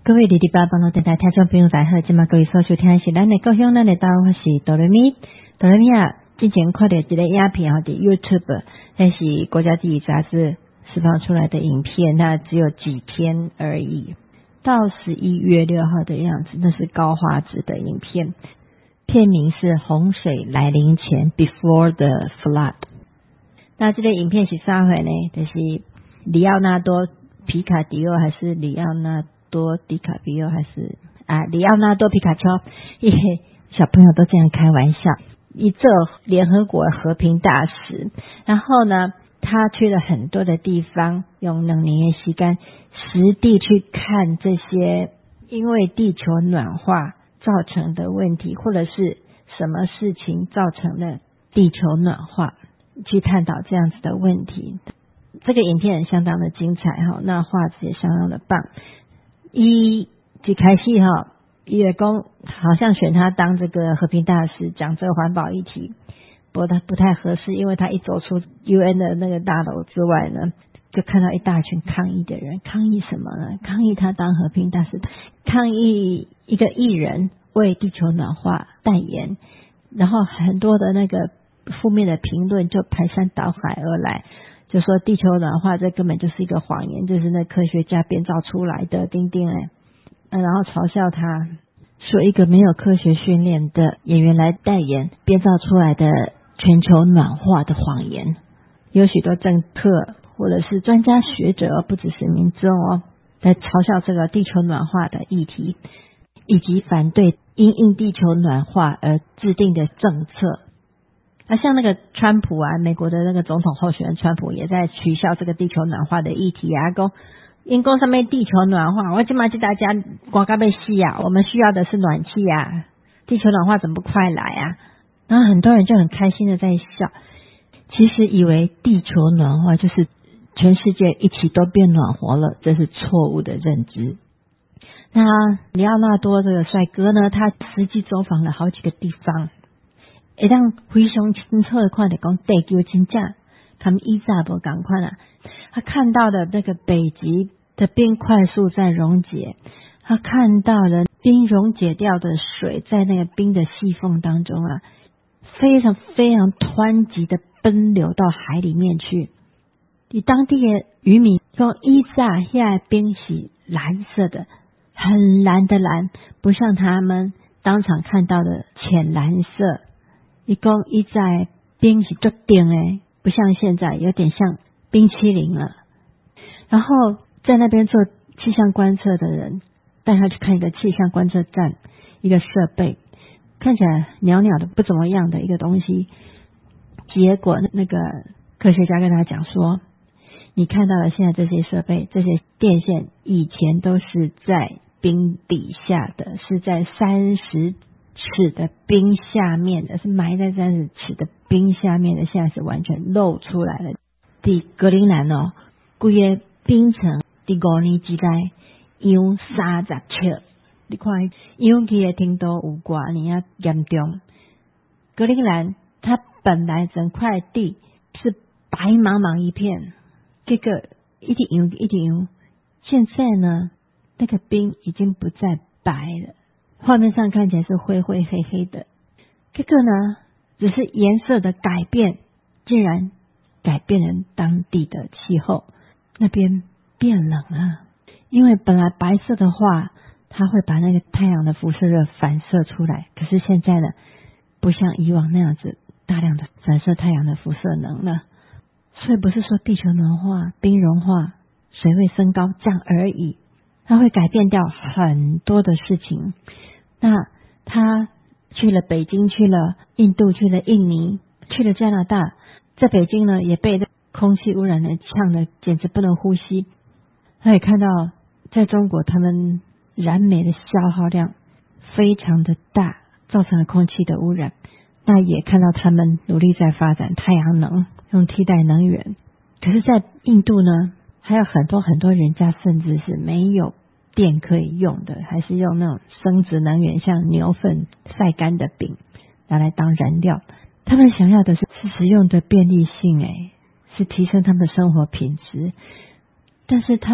各位哩吧，帮我电台听众朋友大家好，今麦各位所收听的是咱的故乡，咱的台湾，我是哆来咪。哆来咪啊，之前看到一个影片伫 YouTube， 那是国家地理杂志释放出来的影片，那只有几天而已，到11月6号的样子，那是高画质的影片，片名是洪水来临前 Before the Flood。那这个影片是啥回呢？就是里奥纳多皮卡迪奥还是里奥纳多迪卡比奥还是里奥纳多皮卡丘，小朋友都这样开玩笑。一做联合国和平大使，然后呢，他去了很多的地方，用2年的时间实地去看这些因为地球暖化造成的问题，或者是什么事情造成的地球暖化，去探讨这样子的问题。这个影片相当的精彩哈，那画质也相当的棒。一开始哈，也公好像选他当这个和平大使，讲这个环保议题，不太合适，因为他一走出 UN 的那个大楼之外呢，就看到一大群抗议的人。抗议什么呢？抗议他当和平大使，抗议一个艺人为地球暖化代言，然后很多的那个负面的评论就排山倒海而来，就说地球暖化这根本就是一个谎言，就是那科学家编造出来的，然后嘲笑他，说一个没有科学训练的演员来代言编造出来的全球暖化的谎言。有许多政客或者是专家学者，不只是民众在嘲笑这个地球暖化的议题，以及反对因应地球暖化而制定的政策。像那个川普美国的那个总统候选人川普也在取笑这个地球暖化的议题说因公上面地球暖化，我今嘛就大家光该被死我们需要的是暖气地球暖化怎么不快来然后很多人就很开心的在笑，其实以为地球暖化就是全世界一起都变暖和了，这是错误的认知。那里奥纳多这个帅哥呢，他实际走访了好几个地方，会当非常清楚的看到讲地球真正他们以前不同款他看到的那个北极的冰快速在溶解，他看到了冰溶解掉的水在那个冰的细缝当中非常非常湍急的奔流到海里面去。当地的渔民说以前那冰是蓝色的，很蓝的蓝，不像他们当场看到的浅蓝色。他说以前冰是很冰的，不像现在有点像冰淇淋了。然后在那边做气象观测的人带他去看一个气象观测站，一个设备看起来袅袅的不怎么样的一个东西。结果那个科学家跟他讲说，你看到的现在这些设备这些电线以前都是在冰底下的，是在30尺的冰下面的，是埋在30尺的冰下面的，现在是完全露出来了。在格陵兰整个冰层在5年之内扬30尺，你看扬起的程度有多严重。格陵兰它本来整块地是白茫茫一片，这个一直扬，现在呢那个冰已经不再白了，画面上看起来是灰灰黑黑的。这个呢只是颜色的改变，竟然改变了当地的气候，那边变冷因为本来白色的话它会把那个太阳的辐射热反射出来，可是现在呢不像以往那样子大量的反射太阳的辐射能了。所以不是说地球暖化冰融化水位升高这样而已，它会改变掉很多的事情。那他去了北京，去了印度，去了印尼，去了加拿大，在北京呢也被空气污染的呛得简直不能呼吸。他也看到在中国他们燃煤的消耗量非常的大，造成了空气的污染。那也看到他们努力在发展太阳能，用替代能源。可是在印度呢还有很多人家甚至是没有电可以用的，还是用那种生质能源，像牛粪晒干的饼拿来当燃料。他们想要的是实用的便利性是提升他们的生活品质。但是他们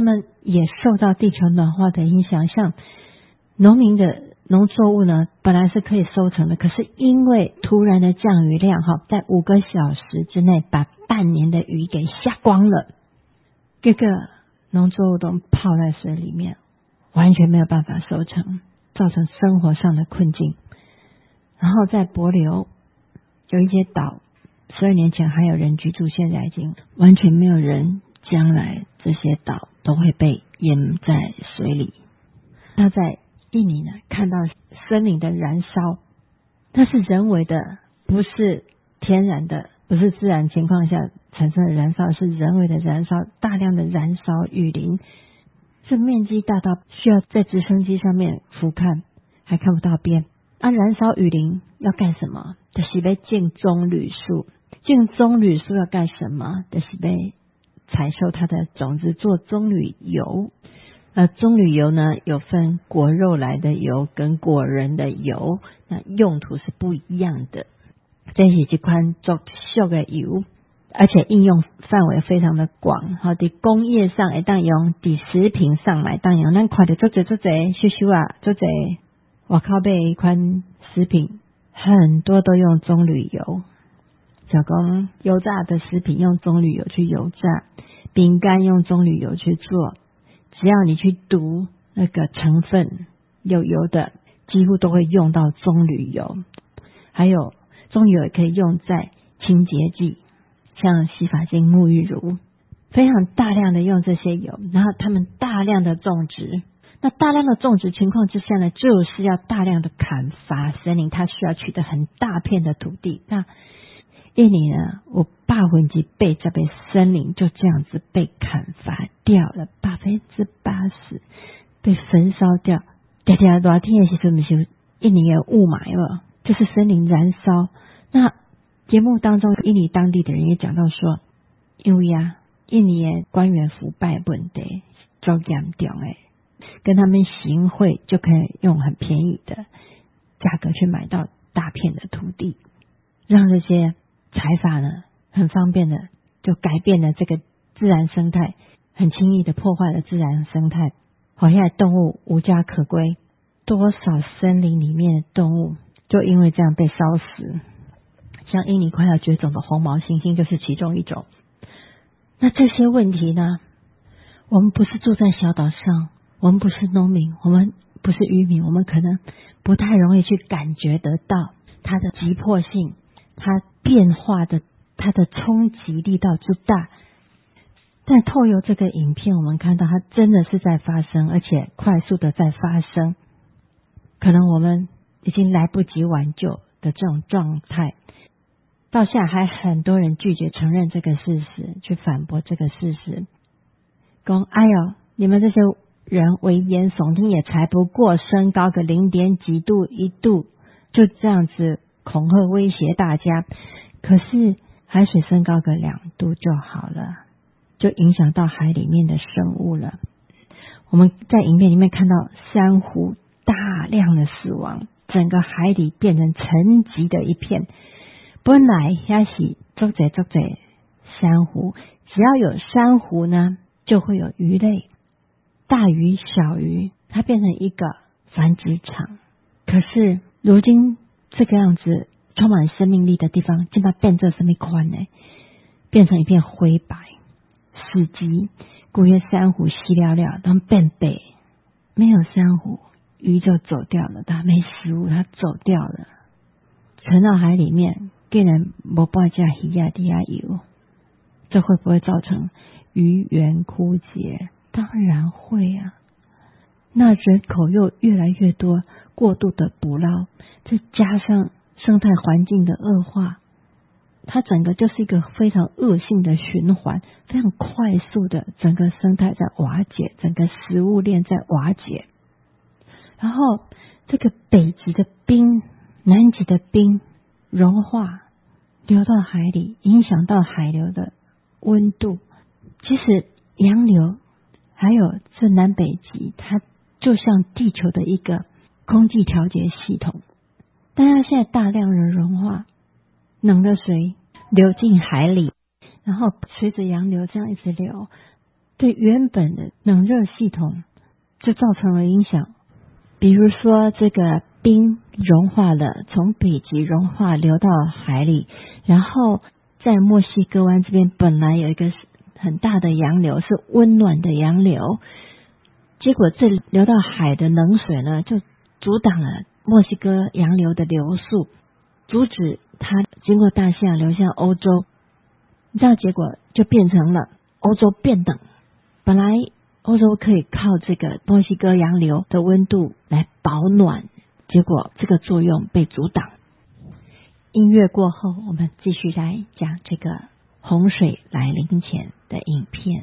也受到地球暖化的影响。像农民的农作物呢，本来是可以收成的，可是因为突然的降雨量在5个小时之内把半年的雨给下光了，这个农作物都泡在水里面，完全没有办法收成，造成生活上的困境。然后在帛琉有一些岛，12年前还有人居住，现在已经完全没有人，将来这些岛都会被淹在水里。那在印尼呢，看到森林的燃烧，那是人为的，不是天然的，不是自然情况下产生的燃烧，是人为的燃烧，大量的燃烧雨林，这面积大到需要在直升机上面俯瞰还看不到边。燃烧雨林要干什么？就是要种棕榈树。种棕榈树要干什么？就是要采收它的种子做棕榈油。棕榈油呢，有分果肉来的油跟果仁的油，那用途是不一样的。这是一款作秀的油，而且应用范围非常的广。在工业上会当用，在食品上来当用。咱看到做小外口买一款食品，很多都用棕榈油。就讲油炸的食品用棕榈油去油炸，饼干用棕榈油去做。只要你去读那个成分有油的，几乎都会用到棕榈油。还有棕榈油也可以用在清洁剂，像洗发精、沐浴乳，非常大量的用这些油。然后他们大量的种植，那大量的种植情况之下呢，就是要大量的砍伐森林，它需要取得很大片的土地。那印尼呢，我80%的森林就这样子被砍伐掉了，80%被焚烧掉。热天的时候，不是印尼有雾霾了，就是森林燃烧。那节目当中，印尼当地的人也讲到说，因为印尼的官员腐败问题较严重诶，跟他们行贿就可以用很便宜的价格去买到大片的土地，让这些财阀呢很方便的就改变了这个自然生态，很轻易的破坏了自然生态，现在动物无家可归，多少森林里面的动物就因为这样被烧死。像印尼快要绝种的红毛猩猩就是其中一种。那这些问题呢，我们不是住在小岛上，我们不是农民，我们不是渔民，我们可能不太容易去感觉得到它的急迫性，它变化的，它的冲击力道之大。但透由这个影片，我们看到它真的是在发生，而且快速的在发生，可能我们已经来不及挽救的这种状态。到现在还很多人拒绝承认这个事实，去反驳这个事实，说哎呦，你们这些人危言耸听，也才不过升高个0.几度1度，就这样子恐吓威胁大家。可是海水升高个2度就好了，就影响到海里面的生物了。我们在影片里面看到珊瑚大量的死亡，整个海底变成沉寂的一片。本来也是足多珊瑚，只要有珊瑚呢，就会有鱼类，大鱼小鱼，它变成一个繁殖场。可是如今这个样子充满生命力的地方，竟然变成什么款呢？变成一片灰白，死寂，古月珊瑚稀了了，它们变白，没有珊瑚，鱼就走掉了，它没食物，它走掉了，沉到海里面，竟然没半只鱼在底下游，这会不会造成鱼源枯竭？当然会啊。那人口又越来越多，过度的捕捞，再加上生态环境的恶化，它整个就是一个非常恶性的循环，非常快速的整个生态在瓦解，整个食物链在瓦解。然后这个北极的冰、南极的冰融化流到海里，影响到海流的温度。其实洋流还有这南北极，它就像地球的一个空气调节系统，但它现在大量的融化，冷的水流进海里，然后随着洋流这样一直流， 对原本的冷热系统就造成了影响。比如说这个冰融化了，从北极融化流到海里，然后在墨西哥湾这边本来有一个很大的洋流，是温暖的洋流，结果这流到海的冷水呢，就阻挡了墨西哥洋流的流速，阻止它经过大西洋流向欧洲。你知道结果就变成了欧洲变冷，本来欧洲可以靠这个墨西哥洋流的温度来保暖，结果这个作用被阻挡。音乐过后，我们继续来讲这个洪水来临前的影片。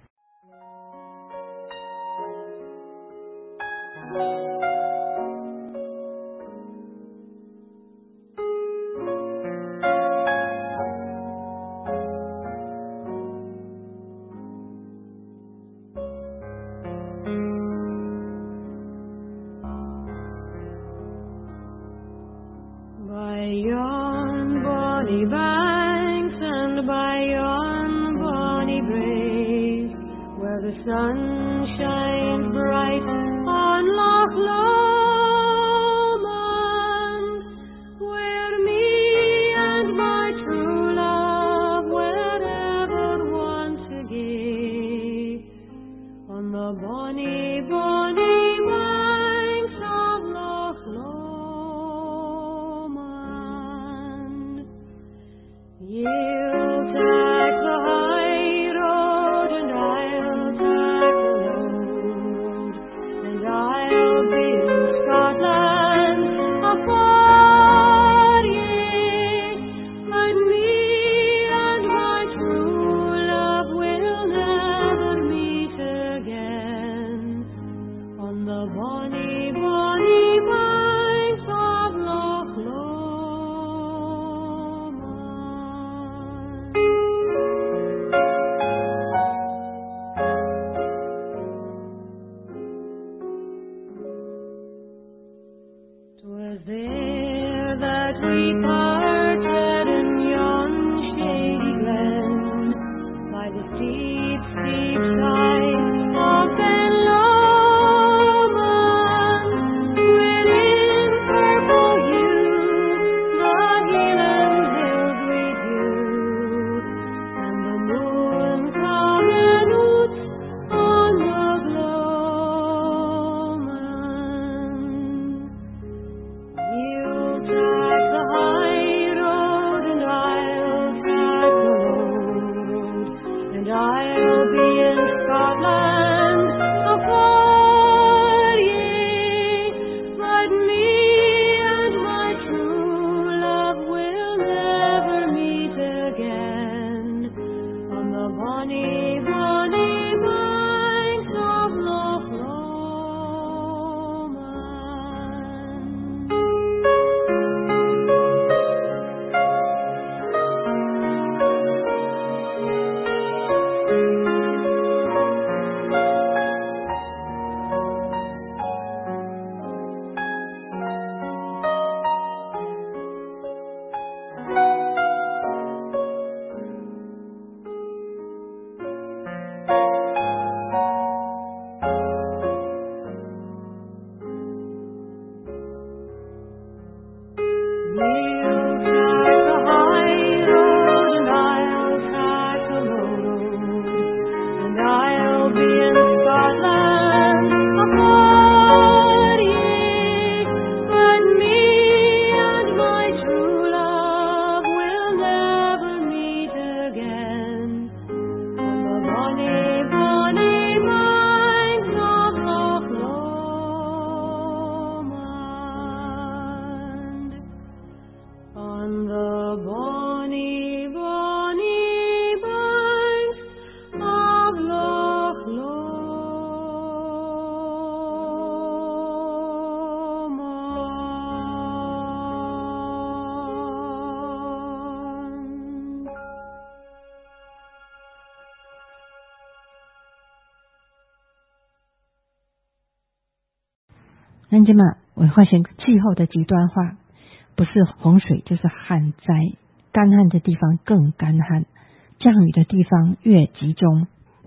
那这么我发现气候的极端化，不是洪水就是旱灾，干旱的地方更干旱，降雨的地方越集中。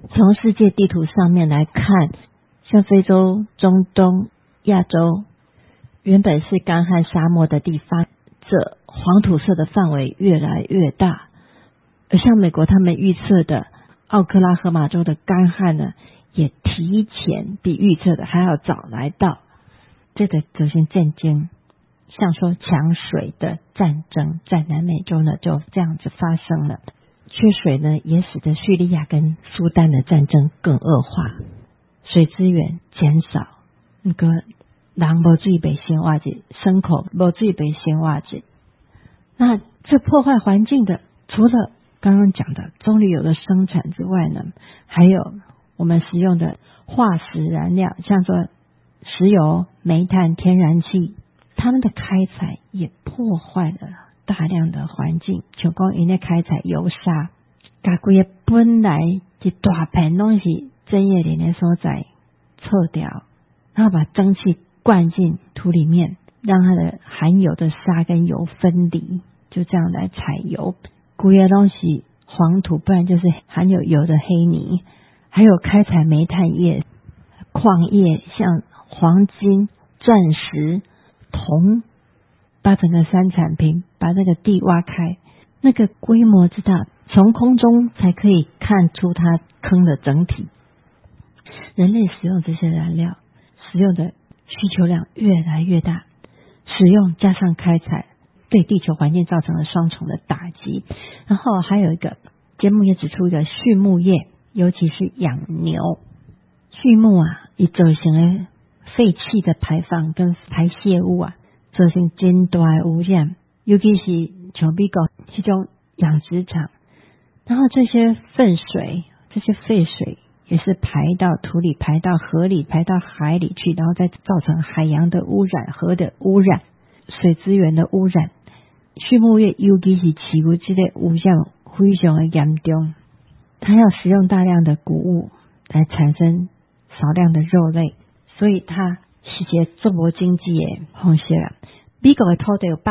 从世界地图上面来看，像非洲、中东、亚洲，原本是干旱沙漠的地方，这黄土色的范围越来越大。而像美国他们预测的奥克拉荷马州的干旱呢，也提前比预测的还要早来到。这个则是震惊，像说抢水的战争在南美洲呢就这样子发生了。缺水呢也使得叙利亚跟苏丹的战争更恶化，水资源减少，那个人没水被生活者，牲口没水被生活者。那这破坏环境的，除了刚刚讲的棕榈油的生产之外呢，还有我们使用的化石燃料，像说石油、煤炭、天然气，它们的开采也破坏了大量的环境，像说因为开采油砂，把规个本来一大片东西针叶林的所在撤掉，然后把蒸汽灌进土里面，让它的含油的沙跟油分离，就这样来采油。规个东西黄土，不然就是含有油的黑泥，还有开采煤炭业、矿业，像黄金、钻石、铜，把整个三产品把这个地挖开，那个规模之大，从空中才可以看出它坑的整体。人类使用这些燃料，使用的需求量越来越大，使用加上开采，对地球环境造成了双重的打击。然后还有一个节目也指出一个畜牧业，尤其是养牛，畜牧以造成的废气的排放跟排泄物造成真大的污染，尤其是像美国这种养殖场，然后这些粪水、这些废水也是排到土里、排到河里、排到海里去，然后再造成海洋的污染、河的污染、水资源的污染。畜牧业尤其是饲牛这类污染非常的严重，它要使用大量的谷物来产生少量的肉类，所以它是一个作无经济的方式啦。美国的土地有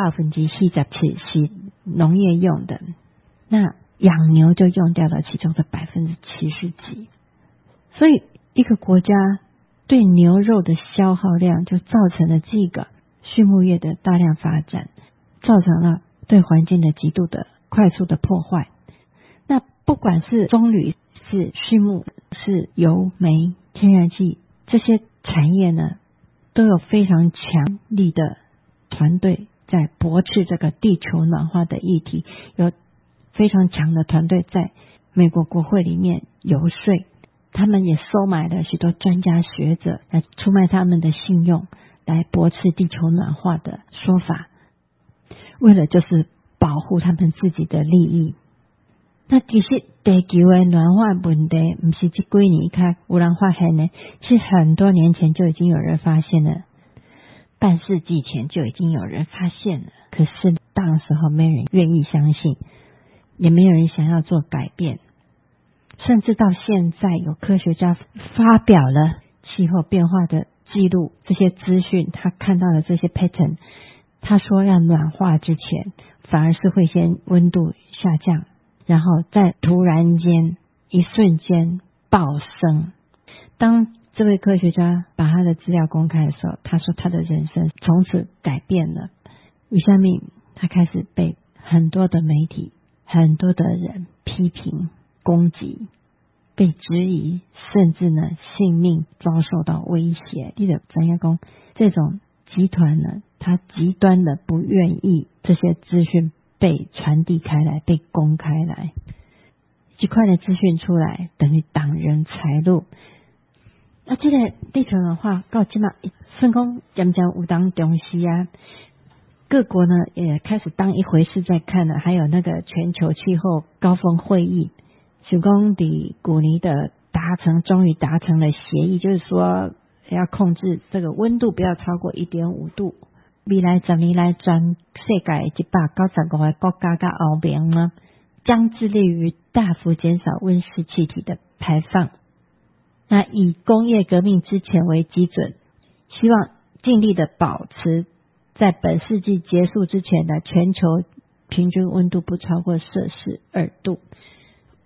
47%是农业用的，那养牛就用掉了其中的70%几，所以一个国家对牛肉的消耗量就造成了这个畜牧业的大量发展，造成了对环境的极度的快速的破坏。那不管是棕榈、是畜牧、是油、煤、天然气，这些产业呢，都有非常强力的团队在驳斥这个地球暖化的议题，有非常强的团队在美国国会里面游说，他们也收买了许多专家学者来出卖他们的信用，来驳斥地球暖化的说法，为了就是保护他们自己的利益。那其实地球的暖化问题不是这几年才有人发现的，是很多年前就已经有人发现了，半世纪前就已经有人发现了，可是当时候没人愿意相信，也没有人想要做改变，甚至到现在有科学家发表了气候变化的记录，这些资讯他看到了这些 pattern， 他说要暖化之前反而是会先温度下降，然后再突然间一瞬间暴升。当这位科学家把他的资料公开的时候，他说他的人生从此改变了。为什么？他开始被很多的媒体、很多的人批评、攻击，被质疑，甚至呢性命遭受到威胁。你的怎样讲？这种集团呢，他极端的不愿意这些资讯被传递开来、被公开来，这块的资讯出来，等于挡人财路。这个地球暖化到现在算讲渐渐有当重视各国呢也开始当一回事在看了。还有那个全球气候高峰会议，想讲在去年的终于达成了协议，就是说要控制这个温度不要超过 1.5 度。未来10年来，全世界195个国家跟欧盟呢，将致力于大幅减少温室气体的排放。那以工业革命之前为基准，希望尽力的保持在本世纪结束之前的全球平均温度不超过摄氏2度。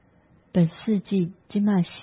本世纪现在是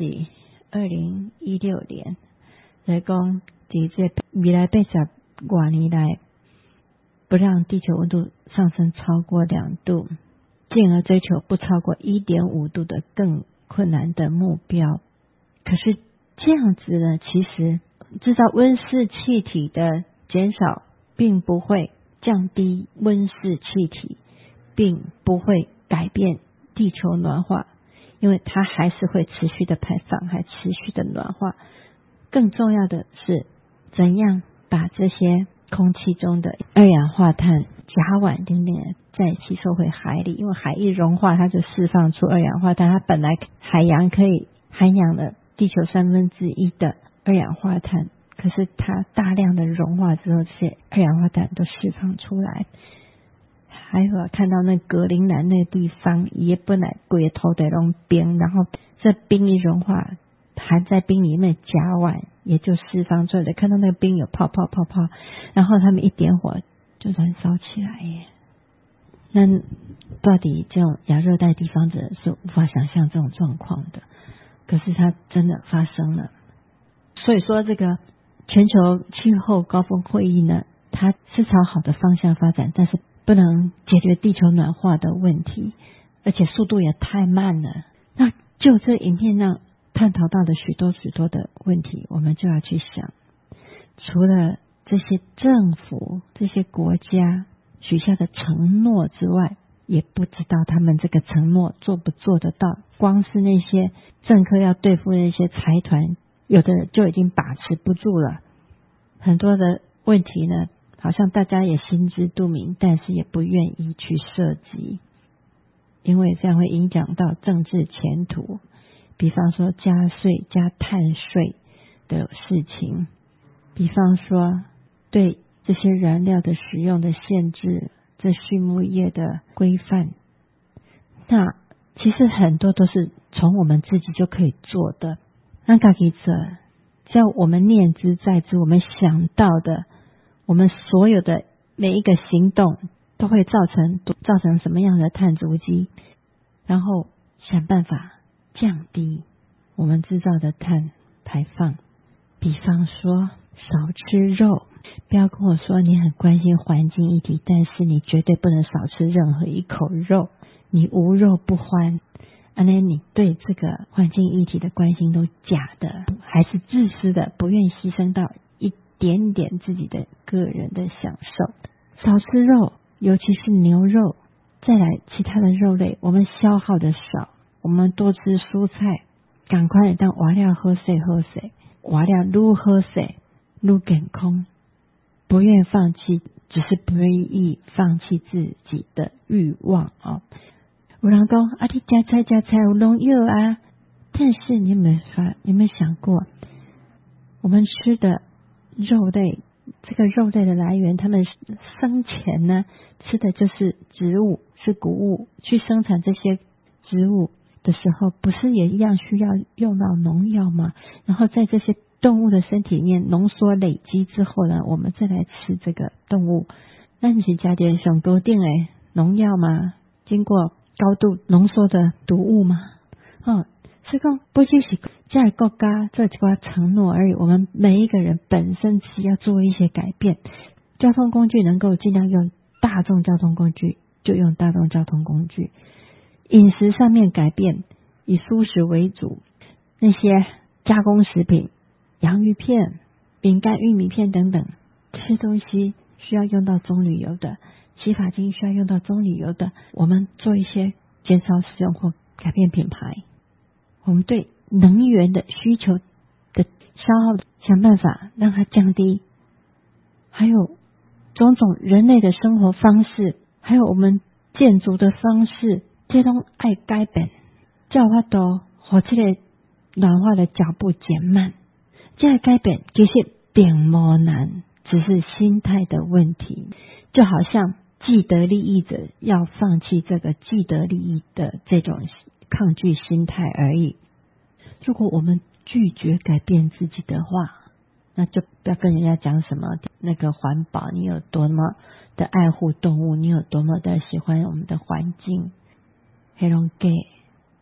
2016年，来讲在这未来80多年来，不让地球温度上升超过2度，进而追求不超过 1.5 度的更困难的目标。可是这样子呢，其实制造温室气体的减少并不会降低温室气体，并不会改变地球暖化，因为它还是会持续的排放，还持续的暖化。更重要的是，怎样把这些空气中的二氧化碳、甲烷等等再吸收回海里，因为海一融化，它就释放出二氧化碳。它本来海洋可以涵养了地球1/3的二氧化碳，可是它大量的融化之后，这些二氧化碳都释放出来。还有看到那格陵兰那个地方，也本来规头的融冰，然后这冰一融化，含在冰里面的甲烷也就释放出来，看到那个冰有泡泡，然后他们一点火就燃烧起来耶。那到底这种亚热带地方者是无法想象这种状况的，可是它真的发生了。所以说这个全球气候高峰会议呢，它是朝好的方向发展，但是不能解决地球暖化的问题，而且速度也太慢了。那就这影片上探讨到的许多的问题，我们就要去想，除了这些政府、这些国家许下的承诺之外，也不知道他们这个承诺做不做得到。光是那些政客要对付那些财团，有的就已经把持不住了。很多的问题呢，好像大家也心知肚明，但是也不愿意去涉及，因为这样会影响到政治前途。比方说加税、加碳税的事情，比方说对这些燃料的使用的限制，这畜牧业的规范，那其实很多都是从我们自己就可以做的。那自己做，只要我们念之在之，我们想到的，我们所有的每一个行动都会造成什么样的碳足迹，然后想办法降低我们制造的碳排放。比方说少吃肉，不要跟我说你很关心环境议题，但是你绝对不能少吃任何一口肉，你无肉不欢。你对这个环境议题的关心都假的，还是自私的，不愿意牺牲到一点点自己的个人的享受。少吃肉，尤其是牛肉，再来其他的肉类，我们消耗的少，我们多吃蔬菜，赶快当活了好势，活了愈好势愈健康。不愿意放弃，只是不愿意放弃自己的欲望哦。有人说你吃菜有农药啊，但是你有没有想过，我们吃的肉类，这个肉类的来源，他们生前呢吃的就是植物，是谷物，去生产这些植物的时候，不是也一样需要用到农药吗？然后在这些动物的身体里面浓缩累积之后呢，我们再来吃这个动物，那你是加点上多定农药吗？经过高度浓缩的毒物吗？所以说不只是在国家这几个承诺而已，我们每一个人本身是要做一些改变。交通工具能够尽量用大众交通工具，就用大众交通工具。饮食上面改变，以蔬食为主，那些加工食品、洋芋片、饼干、玉米片等等，这些东西需要用到棕榈油的，洗发精需要用到棕榈油的，我们做一些减少使用或改变品牌。我们对能源的需求的消耗，想办法让它降低。还有种种人类的生活方式，还有我们建筑的方式，这都爱改变，才有法度让这个暖化的脚步减慢。这个改变其实并不难，只是心态的问题。就好像既得利益者要放弃这个既得利益的这种抗拒心态而已。如果我们拒绝改变自己的话，那就不要跟人家讲什么那个环保，你有多么的爱护动物，你有多么的喜欢我们的环境，黑龙给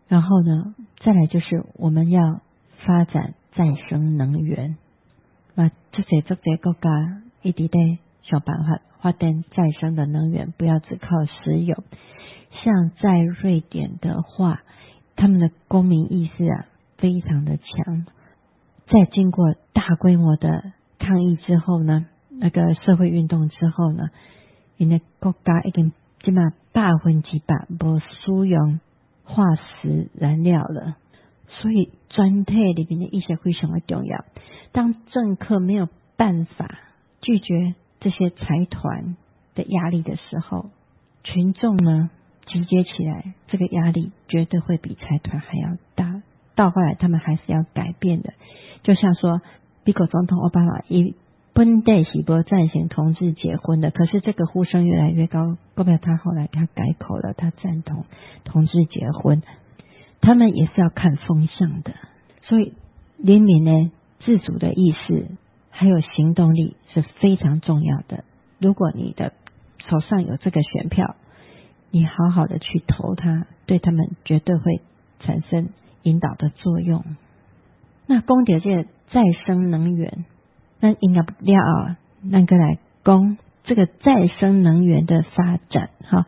然后呢，再来就是我们要发展再生能源。这些国家一直在想办法发展再生的能源，不要只靠石油。像在瑞典的话，他们的公民意识非常的强。在经过大规模的抗议之后呢，那个社会运动之后呢，因为国家已经基本上100%不使用化石燃料了，所以全体里面的意识非常的重要。当政客没有办法拒绝这些财团的压力的时候，群众呢集结起来，这个压力绝对会比财团还要大。到后来他们还是要改变的。就像说美国总统奥巴马本来是不赞成同志结婚的，可是这个呼声越来越高，代表他后来他改口了，他赞同同志结婚。他们也是要看风向的，所以人民呢自主的意识还有行动力是非常重要的。如果你的手上有这个选票，你好好的去投他，对他们绝对会产生引导的作用。那讲到这个再生能源，那应该了那个来讲这个再生能源的发展哈。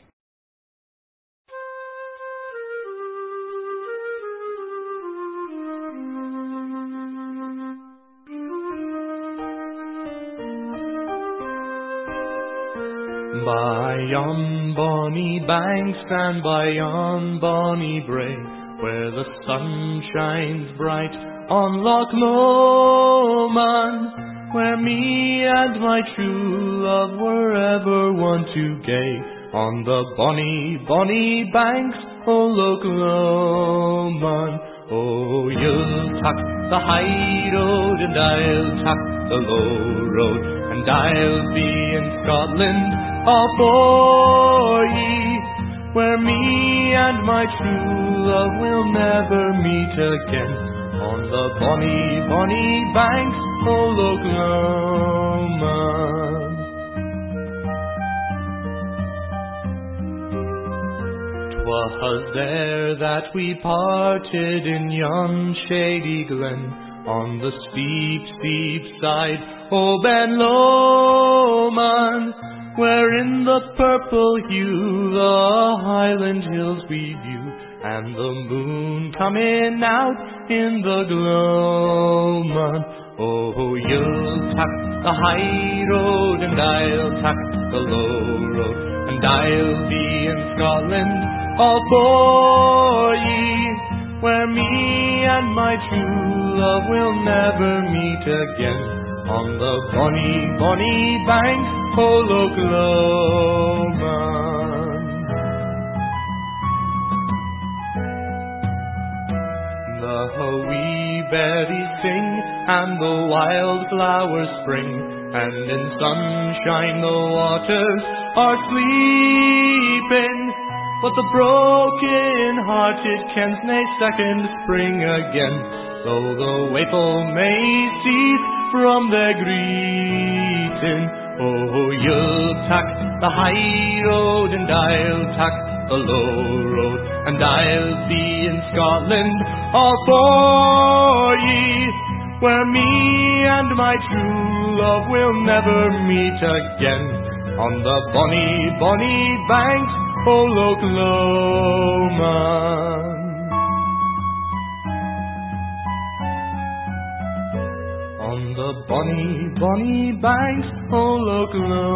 By yon bonny bank, stand by yon bonny brae, where the sun shines bright on Loch Lomond, where me and my true love were ever one to gay, on the bonny, bonny banks o' Loch Lomond. Oh, you'll tuck the high road and I'll tuck the low road, and I'll be in Scotland all for ye, where me and my true love will never meet again, on the bonny, bonny banks o' Loch Lomond. 'Twas there that we parted in yon shady glen, on the steep, steep side o' Ben Lomond, where in the purple hue the highland hills we view, and the moon coming out in the gloaming. Oh, you'll tuck the high road and I'll tuck the low road, and I'll be in Scotland all for ye, where me and my true love will never meet again, on the bonny, bonny bank o' Loch Lomond. The wee berries sing and the wild flowers spring, and in sunshine the waters are sleeping, but the broken-hearted kens nae second spring again, though the waeful may cease from their greeting. Oh, you'll tuck the high road and I'll tuck the low road, and I'll be in Scotland all for ye, where me and my true love will never meet again, on the bonny, bonny banks o' Loch Lomond. On the bonny, bonny banks o' Loch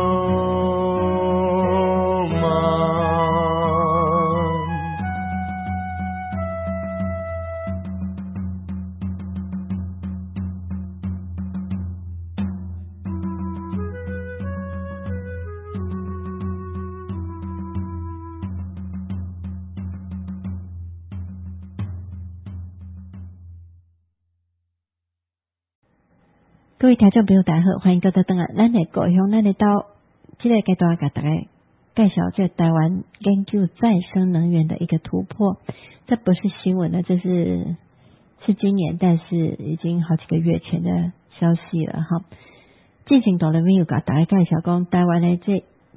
Lomond. 各位听众朋友大家好，欢迎各位登来咱的故乡，咱的到这个阶段给大家介绍这台湾研究再生能源的一个突破。这不是新闻了，这是今年，但是已经好几个月前的消息了哈。进行到了没有给大家介绍讲台湾的这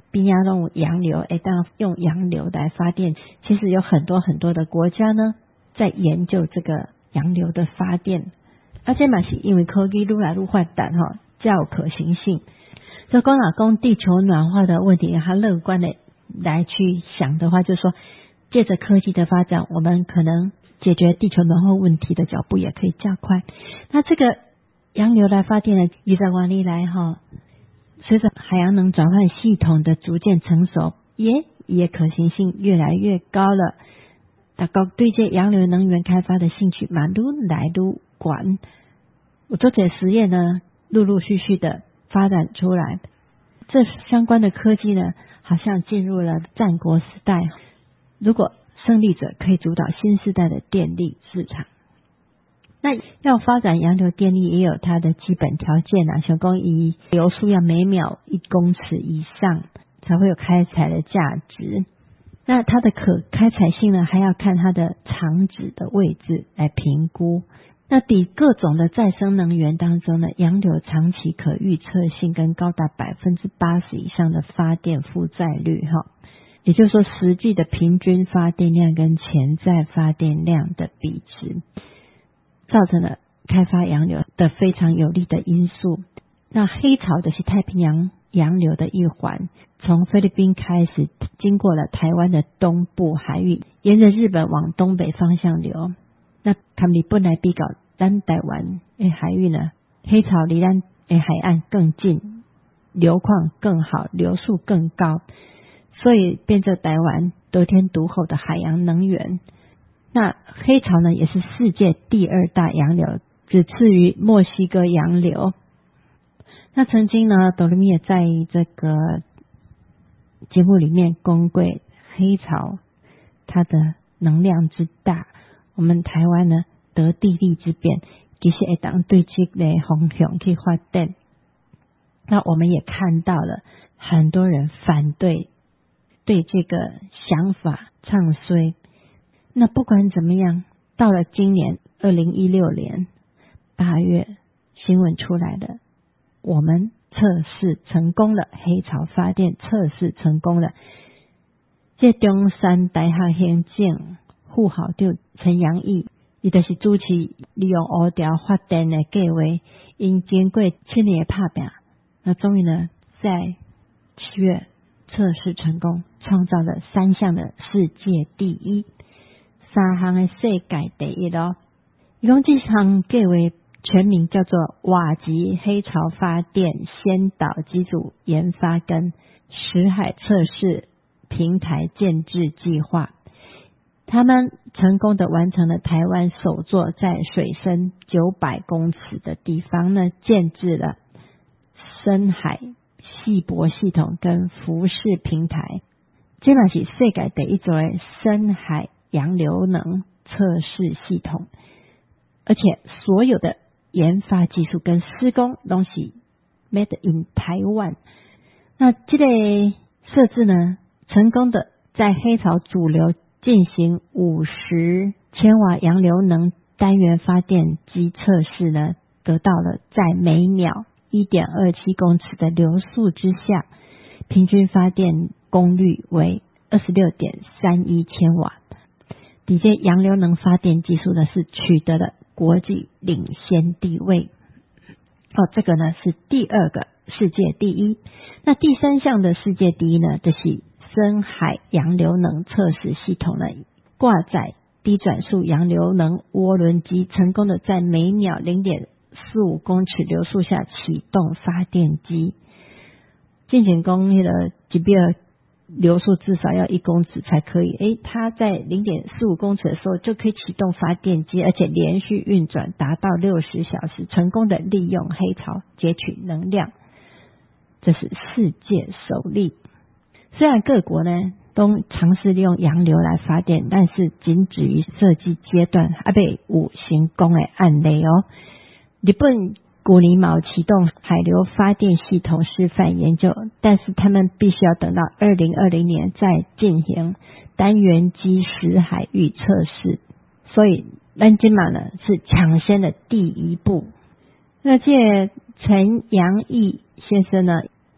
边仔拢有洋流，当用洋流来发电。其实有很多很多的国家呢，在研究这个洋流的发电，这嘛是因为科技愈来愈发达较有可行性。所以讲地球暖化的问题，它乐观的来去想的话，就是说借着科技的发展，我们可能解决地球暖化问题的脚步也可以加快。那这个洋流来发电的20多年来随着海洋能转换系统的逐渐成熟，也可行性越来越高了。大家对这洋流能源开发的兴趣嘛愈来愈广。我做这实验呢，陆陆续续的发展出来。这相关的科技呢，好像进入了战国时代。如果胜利者可以主导新时代的电力市场。那要发展洋流电力也有它的基本条件像说流速要每秒1公尺以上才会有开采的价值。那它的可开采性呢，还要看它的场址的位置来评估。那比各种的再生能源当中呢，洋流长期可预测性跟高达 80% 以上的发电负载率也就是说实际的平均发电量跟潜在发电量的比值，造成了开发洋流的非常有利的因素。那黑潮的是太平洋洋流的一环，从菲律宾开始经过了台湾的东部海域，沿着日本往东北方向流。那他们本来比较咱台湾的海域呢，黑潮离咱的海岸更近，流况更好，流速更高，所以变成台湾得天独厚的海洋能源。那黑潮呢，也是世界第2大洋流，只次于墨西哥洋流。那曾经呢，哆来咪也在这个节目里面公过黑潮它的能量之大。我们台湾呢得地利之便，其实会当对这个方向去发展。那我们也看到了很多人反对，对这个想法唱衰。那不管怎么样，到了今年2016年8月，新闻出来了，我们测试成功了，黑潮发电测试成功了。这中山大学行政副校长陈阳义，他就是主持利用乌条发电的计划，因经过7年的打拼，那终于呢在7月测试成功，创造了3项的世界第一，3项的世界第一他说这项计划全名叫做瓦吉黑潮发电先导机组研发跟石海测试平台建制计划。他们成功的完成了台湾首座在水深900公尺的地方呢，建制了深海细泊系统跟浮式平台。这嘛是世界第一座的深海洋流能测试系统，而且所有的研发技术跟施工都是 made in 台湾。那这个设置呢，成功的在黑潮主流进行50千瓦洋流能单元发电机测试呢，得到了在每秒 1.27 公尺的流速之下，平均发电功率为 26.31 千瓦。这些洋流能发电技术呢，是取得了国际领先地位。这个呢是第2个世界第一。那第3项的世界第一呢，就是深海洋流能测试系统呢，挂载低转速洋流能涡轮机，成功的在每秒 0.45 公尺流速下启动发电机。进行讲那个一秒流速至少要1公尺才可以，它在 0.45 公尺的时候就可以启动发电机，而且连续运转达到60小时，成功的利用黑潮截取能量，这是世界首例。虽然各国呢都尝试利用洋流来发电，但是仅止于设计阶段，还没有成功的案例日本去年有启动海流发电系统示范研究，但是他们必须要等到2020年再进行单元机石海域测试，所以咱今嘛呢是抢先的第一步。那这陈阳义先生呢，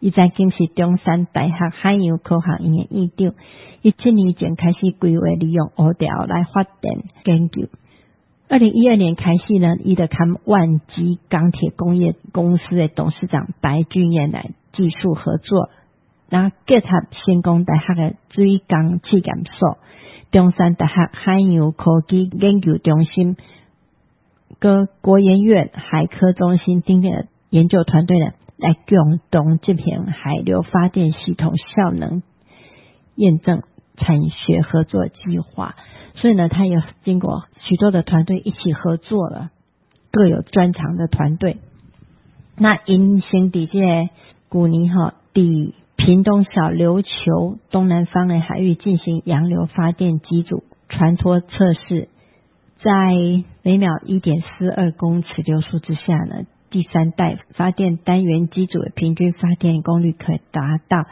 伊曾经是中山大学海洋科学院的院长，伊7年前开始规划利用乌条来发电研究。2012年开始呢，伊就跟万基钢铁工业公司的董事长白俊彦来技术合作，然后结合成功大学的水工试验所、中山大学海洋科技研究中心、跟国研院海科中心等等的研究团队呢，来共同这片海流发电系统效能验证产学合作计划。所以呢，他有经过许多的团队一起合作了，各有专长的团队。那因先伫这个去年伫屏东小琉球东南方的海域进行洋流发电机组传脱测试，在每秒 1.42 公尺流速之下呢，第3代发电单元机组的平均发电功率可以达到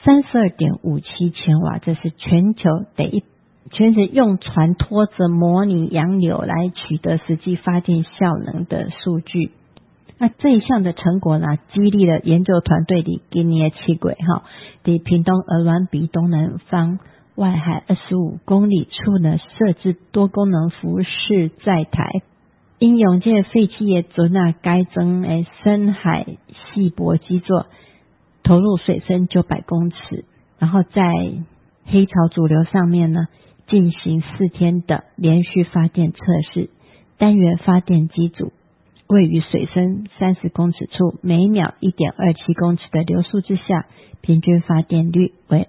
32.57 千瓦，这是全球全是用船拖着模拟洋流来取得实际发电效能的数据。那这一项的成果呢，激励了研究团队伫今年的7月伫屏东鹅銮鼻东南方外海25公里处呢，设置多功能浮式载台，应用这个废弃的船改装的深海细薄基座，投入水深900公尺，然后在黑潮主流上面呢进行4天的连续发电测试。单元发电机组位于水深30公尺处，每秒 1.27 公尺的流速之下，平均发电率为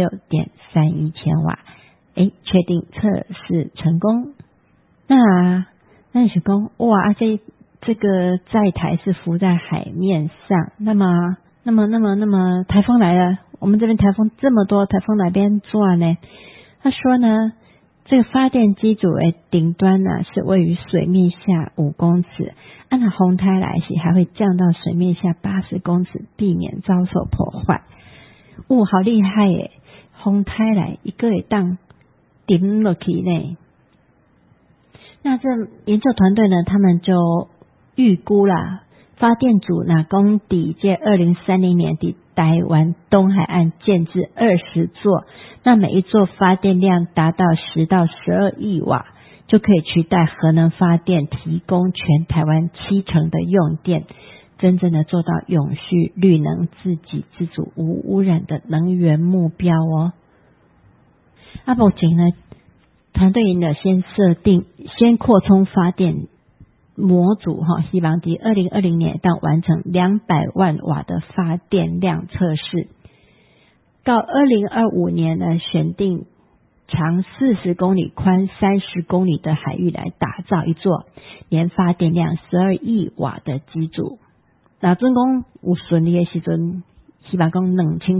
26.31 千瓦。确定测试成功。那你是说哇，这个载台是浮在海面上，那么台风来了，我们这边台风这么多，台风哪边做呢？他说呢，这个发电机组的顶端呢是位于水面下5公尺，按照风台来时还会降到水面下80公尺，避免遭受破坏。好厉害耶！风台来一个会当顶落去呢。那这研究团队呢，他们就预估啦，发电组那讲伫这2030年底台湾东海岸建置20座，那每一座发电量达到10到12亿瓦，就可以取代核能发电，提供全台湾70%的用电，真正的做到永续、绿能、自给自足、无污染的能源目标哦。目前呢，团队呢先扩充发电模组希望在2020年到完成200万瓦的发电量测试，到2025年呢，选定长40公里、宽30公里的海域来打造一座年发电量12亿瓦的机组。那准讲有顺利的时阵，希望讲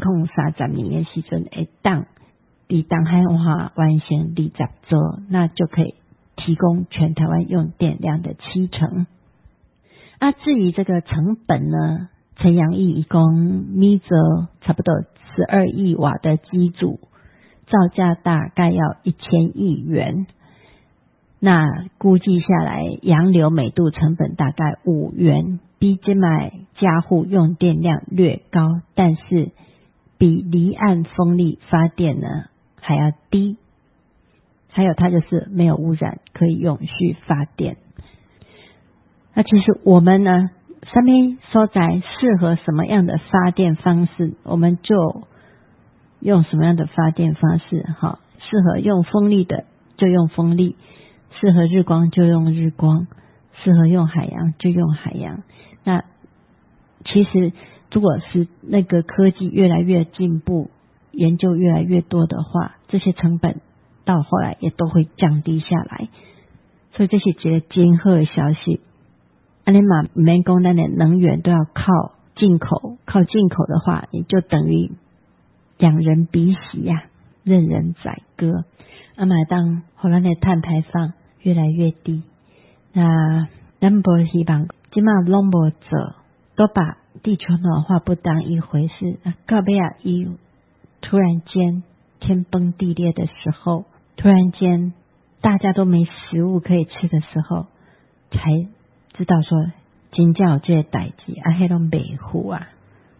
2030年的时阵会当伫东海岸完成20座，那就可以提供全台湾用电量的70%。至于这个成本呢，陈阳义一共米则差不多12亿瓦的机组，造价大概要1000亿元。那估计下来，洋流每度成本大概5元，比现在家户用电量略高，但是比离岸风力发电呢还要低。还有它就是没有污染，可以永续发电。那其实我们呢，上面所在适合什么样的发电方式，我们就用什么样的发电方式适合用风力的就用风力，适合日光就用日光，适合用海洋就用海洋。那其实如果是那个科技越来越进步，研究越来越多的话，这些成本到后来也都会降低下来。所以这是一个真好的消息。不免说咱的能源都要靠进口的话，你就等于两人鼻息任人宰割。当互咱的碳排放越来越低，那咱无希望现在拢无做，都把地球暖化不当一回事。到尾伊突然间天崩地裂的时候，突然间大家都没食物可以吃的时候，才知道说真正有这个代志，迄拢袂好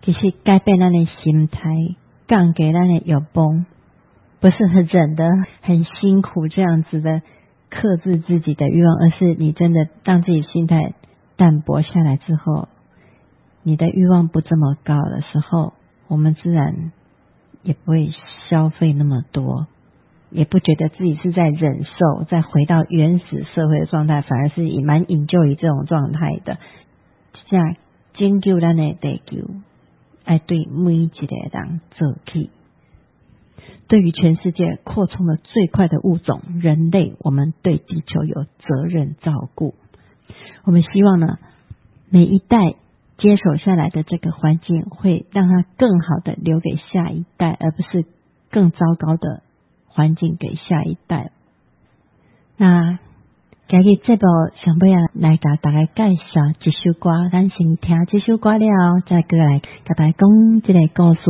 其实改变咱的心态，降低咱的欲望，不是很忍的很辛苦这样子的克制自己的欲望，而是你真的让自己心态淡薄下来之后，你的欲望不这么高的时候，我们自然也不会消费那么多，也不觉得自己是在忍受，再回到原始社会的状态，反而是也蛮enjoy这种状态的。这样拯救咱的地球，要对每一个人做起。对于全世界扩充的最快的物种人类，我们对地球有责任照顾。我们希望呢，每一代接手下来的这个环境会让它更好的留给下一代，而不是更糟糕的环境给下一代。那今日这部想要来给大家介绍一首歌，咱先听这首歌了，再过来给大家讲这个故事。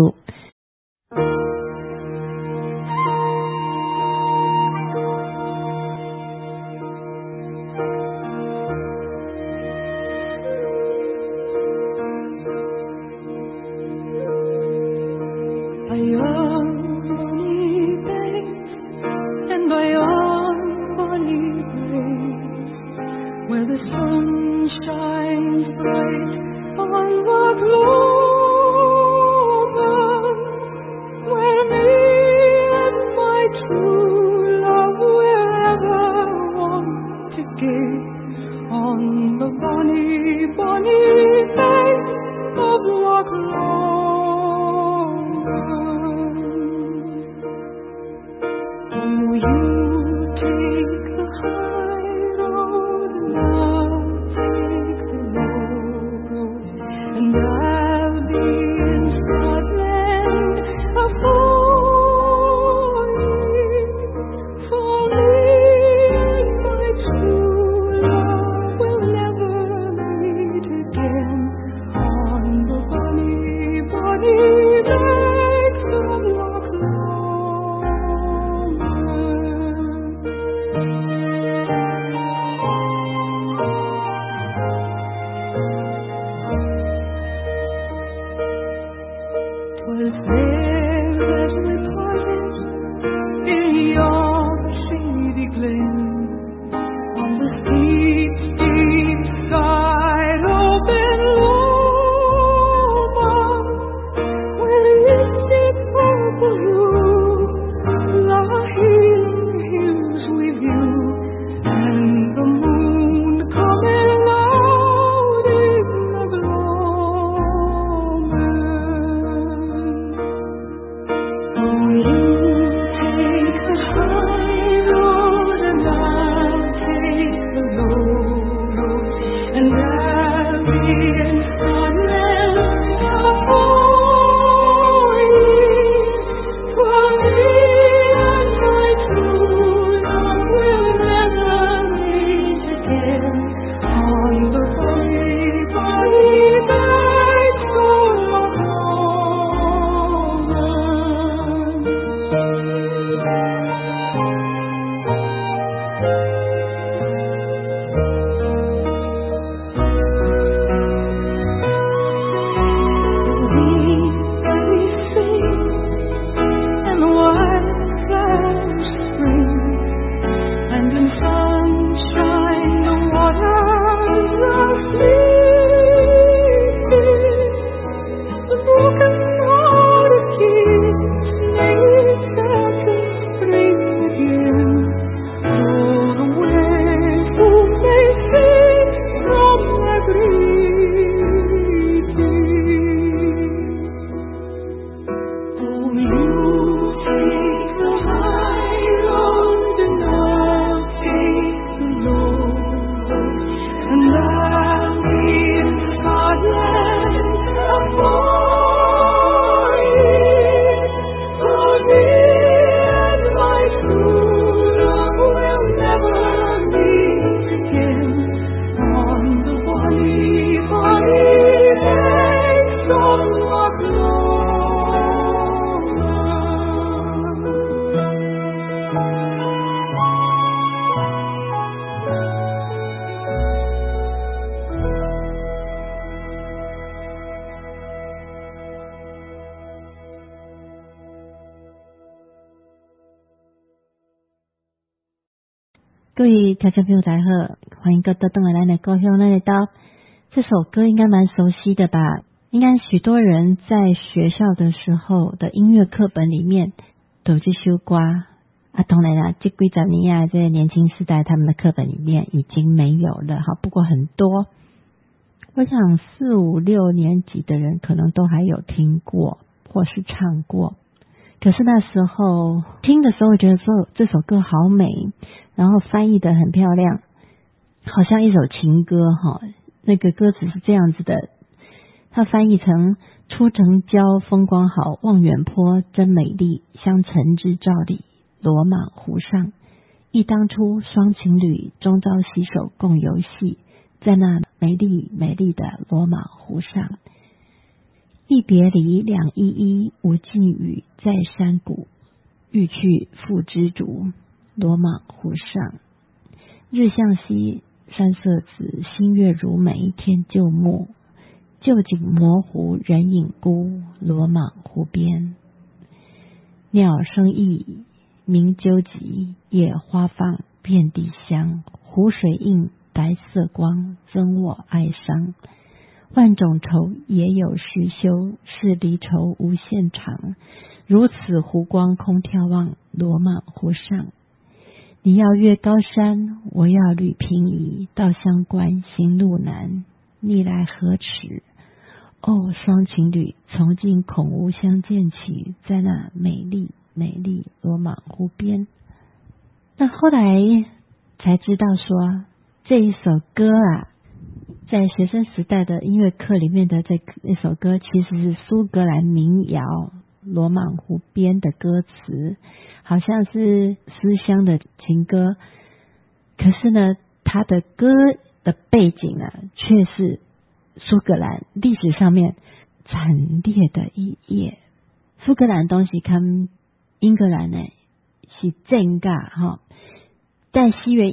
各位听众朋友大家好，欢迎各位回来咱的故乡咱的岛。这首歌应该蛮熟悉的吧，应该许多人在学校的时候的音乐课本里面都有这首歌啊。当然啦，这几十年啊，这年轻世代他们的课本里面已经没有了哈，不过很多我想4、5、6年级的人可能都还有听过或是唱过。可是那时候听的时候觉得说这首歌好美，然后翻译得很漂亮，好像一首情歌哈。那个歌词是这样子的，它翻译成出城郊风光好，望远坡真美丽，相陈之照里，罗莽湖上，忆当初双情侣终朝携手共游戏，在那美丽美丽的罗莽湖上。一别离两依依，无尽语在山谷，欲去复知足，罗莽湖上。日向西，山色紫，星月如眉，天就暮，旧景模糊，人影孤，罗莽湖边。鸟声异，鸣究极，野花放，遍地香，湖水映，白色光，增我哀伤。万种愁也有时休，是离愁无限长。如此湖光空眺望，罗莽湖上。你要越高山，我要履平移，到乡关行路难，逆来何迟？哦，双情侣从今恐无相见期，在那美丽美丽罗莽湖边。那后来才知道说，这一首歌啊，在学生时代的音乐课里面的这首歌其实是苏格兰民谣《罗莽湖边》的歌词，好像是思乡的情歌。可是呢，它的歌的背景啊，却是苏格兰历史上面惨烈的一页。苏格兰东西跟英格兰呢是正尬哈。在西元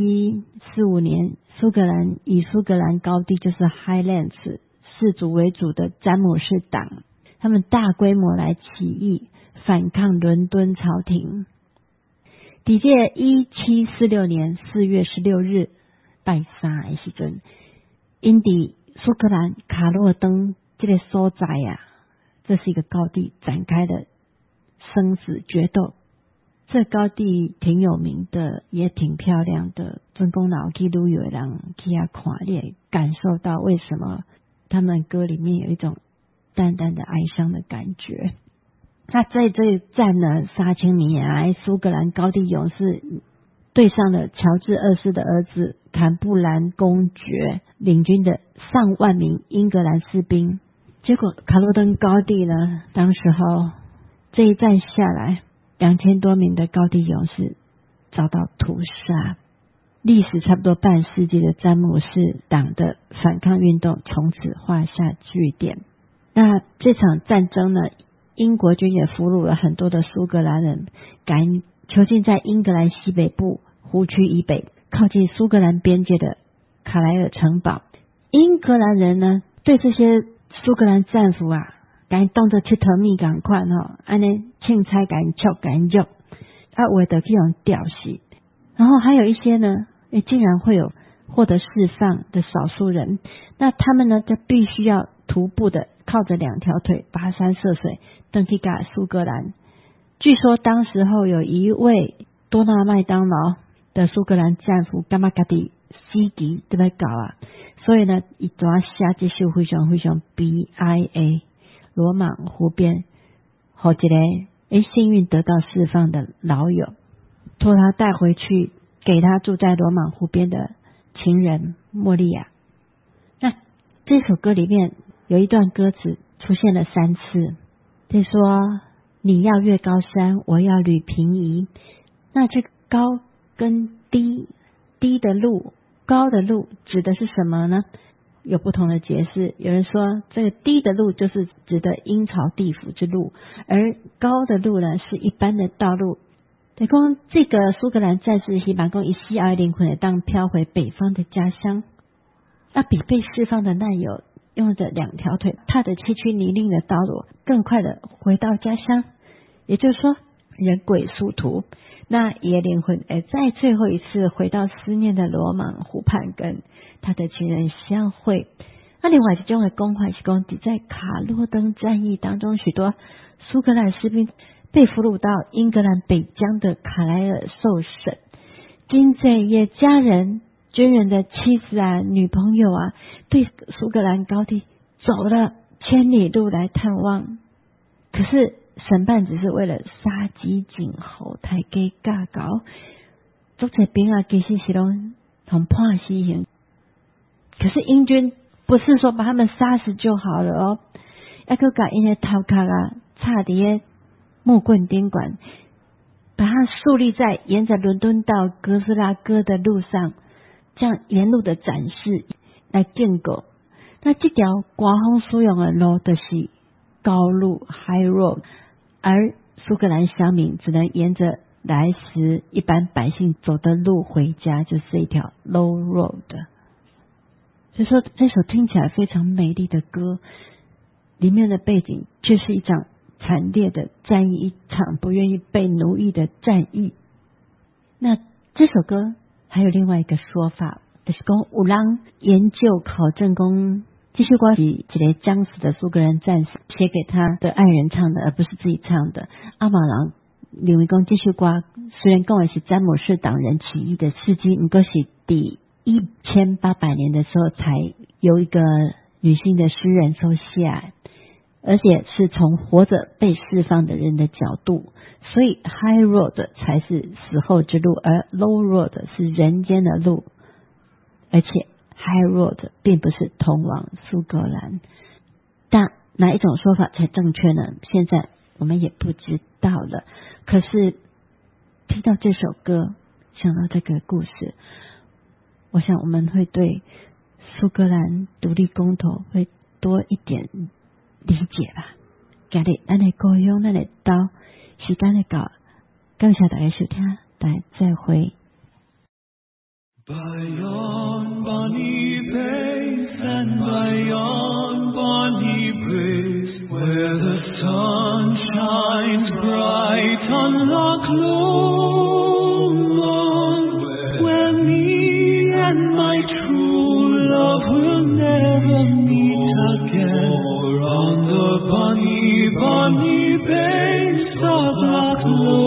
1745年，以苏格兰高地就是 Highlands 氏族为主的詹姆士党，他们大规模来起义，反抗伦敦朝廷。在1746年4月16日拜三的时阵，因在苏格兰卡洛登这个所在啊，这是一个高地，展开了生死决斗。这高地挺有名的，也挺漂亮的，总共老去旅游的人去那看，你也感受到为什么他们歌里面有一种淡淡的哀伤的感觉。那在这一战呢，3000年来苏格兰高地勇士对上了乔治2世的儿子坎布兰公爵领军的上万名英格兰士兵。结果卡洛登高地呢，当时候这一战下来，2000多名的高地勇士遭到屠杀，历史差不多半世纪的詹姆士党的反抗运动从此画下句点。那这场战争呢，英国军也俘虏了很多的苏格兰人，赶囚禁在英格兰西北部湖区以北，靠近苏格兰边界的卡莱尔城堡。英格兰人呢，对这些苏格兰战俘啊，赶紧当作佚佗蜜赶快安尼凊彩赶紧揪赶紧啊，为的去用吊死。然后还有一些呢，竟然会有获得释放的少数人，那他们呢，就必须要徒步的靠着2条腿跋山涉水登去到苏格兰。据说当时候有一位多纳麦当劳的苏格兰战俘感觉自己死期都要到啊，所以呢，他就要写这首非常非常悲哀的罗莽湖边，给一个幸运得到释放的老友，托他带回去给他住在罗莽湖边的情人莫利亚。那这首歌里面有一段歌词出现了3次，就说你要越高山，我要履平移。那这个高跟低，低的路高的路指的是什么呢？有不同的解释。有人说这个低的路就是指的阴曹地府之路，而高的路呢是一般的道路。等于说这个苏格兰战士希望说一死后灵魂当飘回北方的家乡，比被释放的难友用着2条腿踏着崎岖泥泞的道路更快的回到家乡。也就是说， 人鬼殊途。那也灵魂在最后一次回到思念的罗芒湖畔，跟他的情人相会。那另外一种的讲法是讲，在卡洛登战役当中，许多苏格兰士兵被俘虏到英格兰北疆的卡莱尔受审，金贼也家人、军人的妻子啊、女朋友啊，对苏格兰高地走了千里路来探望。可是审判只是为了杀鸡儆猴、抬鸡架高，做这兵啊，其实是拢同判死刑。可是英军不是说把他们杀死就好了哦，要去把因的头壳啊插在木棍顶管，把它树立在沿着伦敦到哥斯拉哥的路上，这样沿路的展示来建构。那这条官方使用的路就是高路 High Road， 而苏格兰乡民只能沿着来时一般百姓走的路回家，就是一条 Low Road。所以说这首听起来非常美丽的歌，里面的背景却是一场惨烈的战役，一场不愿意被奴役的战役。那这首歌还有另外一个说法，就是说有人研究考证说这首歌是一个将死的苏格兰战士写给他的爱人唱的，而不是自己唱的。阿马郎认为说这首歌虽然讲的是詹姆士党人起义的事迹，不过是第1800年的时候才由一个女性的诗人所写，而且是从活着被释放的人的角度，所以 High Road 才是死后之路，而 Low Road 是人间的路，而且 High Road 并不是通往苏格兰。但哪一种说法才正确呢？现在我们也不知道了。可是听到这首歌，想到这个故事，我想我们会对苏格兰独立公投会多一点理解吧。今日咱的故乡，咱的岛，时间的到，感谢大家收听，大家再会。 By yon bonny place and by yon bonny place, where the sun shines bright on Loch Lomond, where me and my true love will never meet again, on the bonny, bonny banks of Loch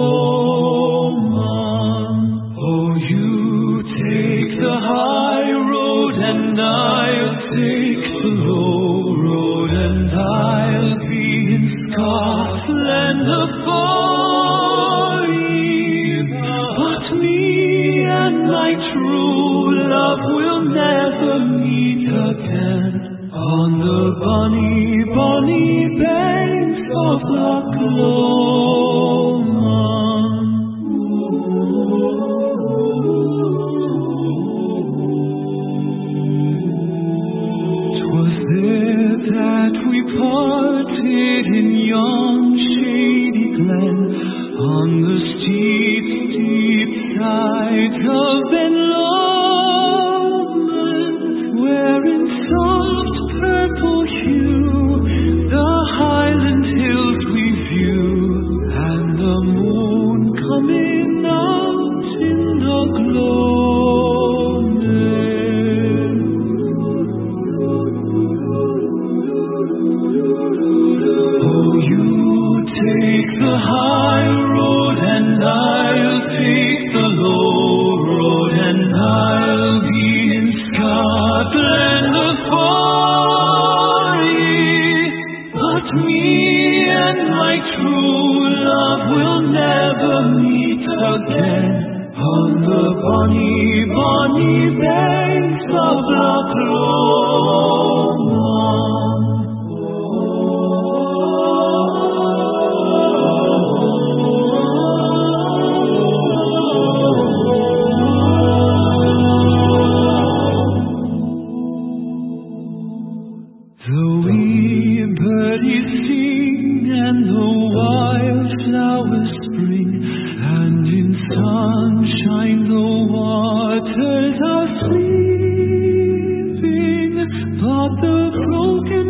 Lomond. Oh, you take the high road and I'll take the low road, and I'll be in Scotland afar. But me and my true love will never meet again, on the bonny, bonny banks of Loch Lomond. 'Twas there that we parted in yon shady glen, on the steep, steep side of Ben Lomond, where in soft purple hue the highland hills we view, and the moon coming out in the gloaming. Oh, you take the high road and I'll take the low road, and I'll be in Scotland afar. But me and my true love will never meet again, on the bonny, bonny banks of Loch Lomond. The wee birdies sing and the wildflowers spring, and in sunshine the waters are sleeping. But the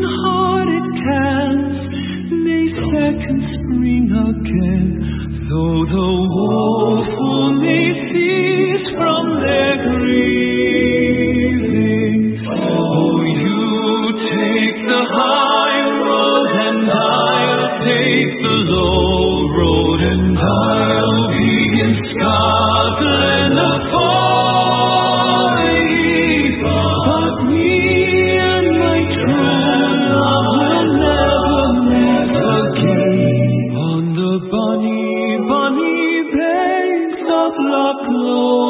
broken-hearted cans may second spring again, though close.